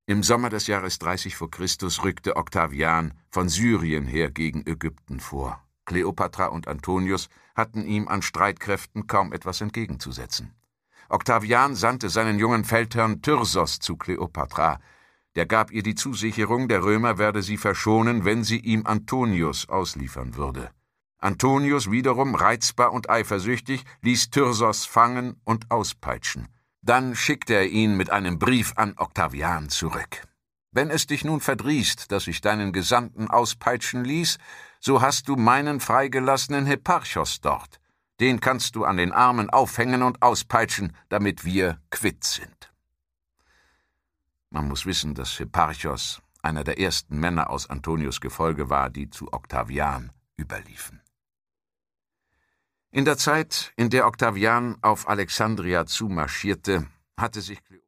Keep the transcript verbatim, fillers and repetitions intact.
Im Sommer des Jahres dreißig vor Christus rückte Octavian von Syrien her gegen Ägypten vor. Kleopatra und Antonius hatten ihm an Streitkräften kaum etwas entgegenzusetzen. Octavian sandte seinen jungen Feldherrn Thyrsos zu Kleopatra. Der gab ihr die Zusicherung, der Römer werde sie verschonen, wenn sie ihm Antonius ausliefern würde. Antonius wiederum, reizbar und eifersüchtig, ließ Thyrsos fangen und auspeitschen. Dann schickte er ihn mit einem Brief an Octavian zurück. »Wenn es dich nun verdrießt, dass ich deinen Gesandten auspeitschen ließ, so hast du meinen freigelassenen Hipparchos dort. Den kannst du an den Armen aufhängen und auspeitschen, damit wir quitt sind.« Man muss wissen, dass Hipparchos einer der ersten Männer aus Antonius' Gefolge war, die zu Octavian überliefen. In der Zeit, in der Octavian auf Alexandria zumarschierte, hatte sich